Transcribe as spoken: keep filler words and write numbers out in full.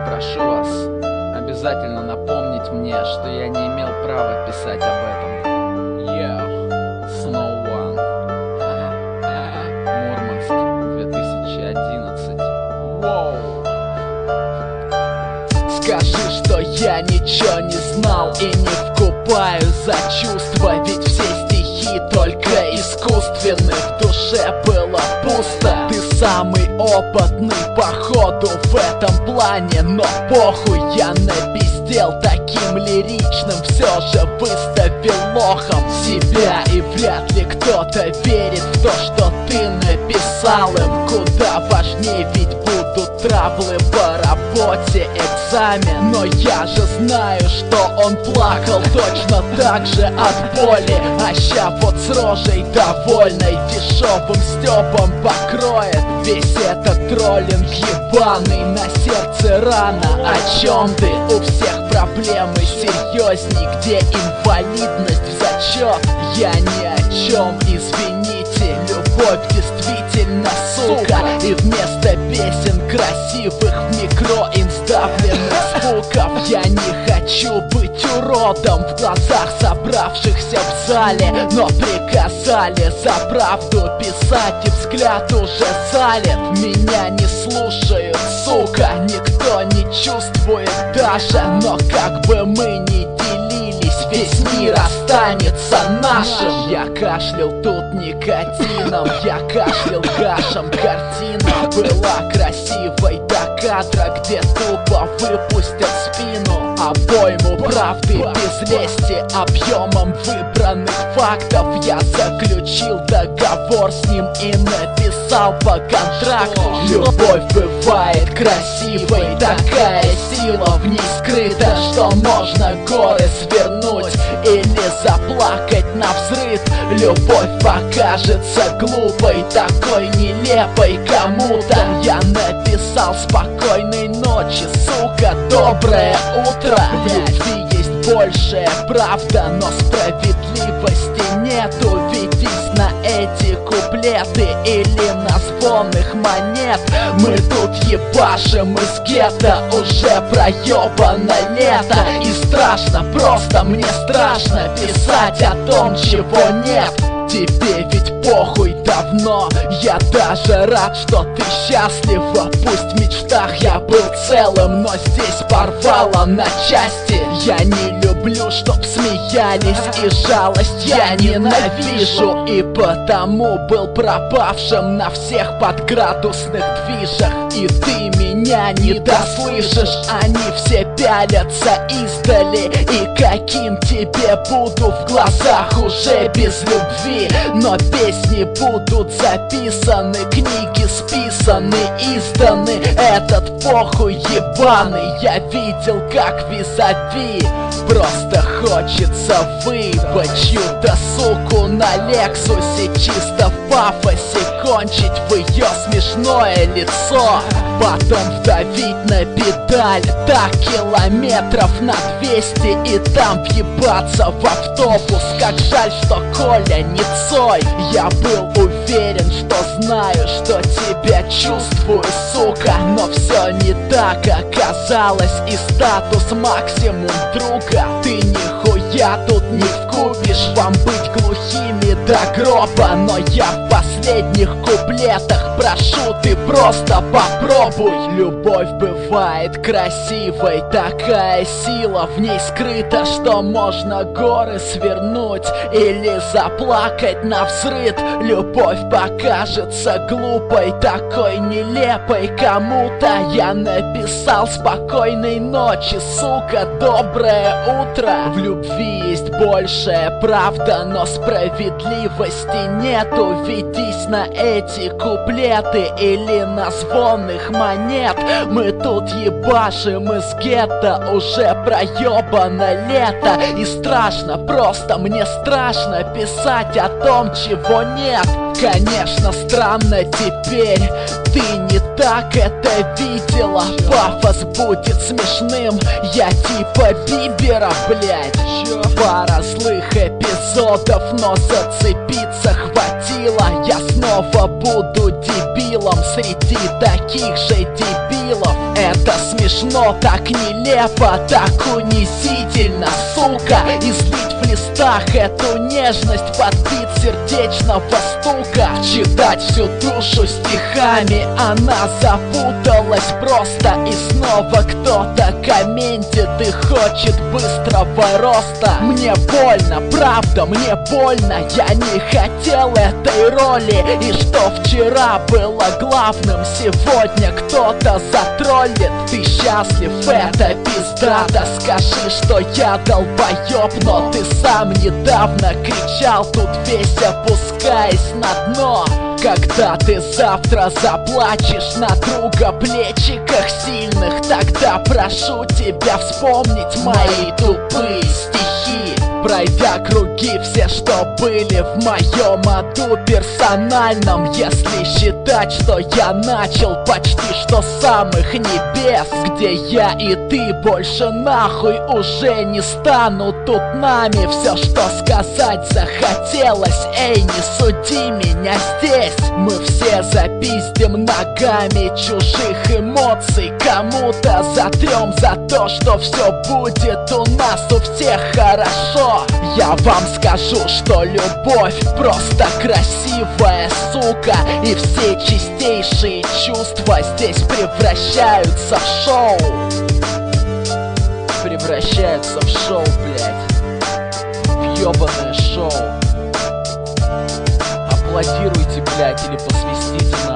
прошу вас обязательно напомнить мне, что я не имел права писать об этом. Yeah, Snow One, Мурманск, две тысячи одиннадцать. Воу. Скажи, что я ничего не знал и не вкупаю за чувства, ведь все стихи только искусственны. В душе было пусто. Ты самый опытный походу в этом плане, но похуй, я напиздел таким лиричным, все же выставил лохом себя. И вряд ли кто-то верит в то, что ты написал им. Куда важнее, ведь будут траблы по работе, экзамен. Но я же знаю, что он плакал точно так же от боли. А ща вот с рожей довольной дешевым стёбом покроет весь этот троллинг ебаный. На сердце рана, о чем ты? У всех проблемы серьезней, где инвалидность в зачет. Я ни о чем, извините, любовь действительно сука. И вместо песен красивых в микро инсдавленных звуков я не хочу быть уродом в глазах собравшихся в зале, но приказали за правду писать, и взгляд уже залит. Меня не слушают, сука, никто не чувствует даже. Но как бы мы ни делились, весь мир останется нашим. Я кашлял тут никотином, я кашлял гашем. Картина была красивой до кадра, где тупо выпустят спину. Обойму правды без лести, объемом выбранных фактов я заключил договор с ним и написал по контракту. Любовь бывает красивой, такая сила в ней скрыта, что можно горы свернуть или заплакать навзрыд. Любовь покажется глупой, такой нелепой кому-то. Я написал спокойной ночи, сука, доброе утро. В любви есть большая правда, но справедливости нету. Ведись на эти куплеты или на звонных монет. Мы тут ебашим из гетто, уже проебано лето. И страшно, просто мне страшно писать о том, чего нет. Тебе ведь похуй давно, я даже рад, что ты счастлива. Пусть в мечтах я был целым, но здесь порвало на части. Я не люблю, чтоб смеялись, и жалость я ненавижу. И потому был пропавшим на всех подградусных движах. И ты меня не дослышишь, они все пялятся издали. И каким тебе буду в глазах уже без любви. Но песни будут записаны, книги списаны, изданы. Этот похуй ебаный я видел как визави. Просто хочется выебать чью-то суку на Лексусе, чисто в пафосе кончить в ее смешное лицо. Потом вдавить на педаль так километров на двести и там въебаться в автобус. Как жаль, что Коля не Цой. Я был уверен, что знаю, что тебя чувствую, сука. Но все не так оказалось, и статус максимум друга ты нихуя тут не вкупишь. Вам быть глухими до гроба, но я в последних куплетах прошу, ты просто попробуй. Любовь бывает красивой, такая сила в ней скрыта, что можно горы свернуть или заплакать навзрыд. Любовь покажется глупой, такой нелепой кому-то. Я написал спокойной ночи, сука, доброе утро. В любви есть большая правда, но справедливости нету. Ведись на эти куплеты или на звонных монет. Мы тут ебашим из гетто, уже проебано лето. И страшно, просто мне страшно писать о том, чего нет. Конечно, странно теперь, ты не так это видела. Пафос будет смешным, я типа Бибера, блять. Пара злых эпизодов, но зацепиться хватило. Я снова буду дебилом среди таких же дебилов. Это смешно, так нелепо, так унизительно, сука. Излить в листах эту нежность под бит сердечного стука. Читать всю душу стихами, она запуталась просто. И снова кто-то комментит и хочет быстрого роста. Мне больно, правда, мне больно. Я не хотел этой роли. И что вчера было главным, сегодня кто-то затроллит. Ты счастлив, это пиздато. Скажи, что я долбоёб, но ты сам недавно кричал тут весь опускаясь на дно. Когда ты завтра заплачешь на друга плечиках сильных, тогда прошу тебя вспомнить мои тупые стихи. Пройдя круги все, что были в моем аду персональном. Если считать, что я начал почти что с самых небес, где я и ты больше нахуй уже не стану. Тут нами все, что сказать захотелось. Эй, не суди меня здесь. Мы все запиздим ногами чужих эмоций. Кому-то затрем за то, что все будет у нас у всех хорошо. Я вам скажу, что любовь просто красивая, сука. И все чистейшие чувства здесь превращаются в шоу. Превращаются в шоу, блядь. В ёбаное шоу. Аплодируйте, блядь, или посвистите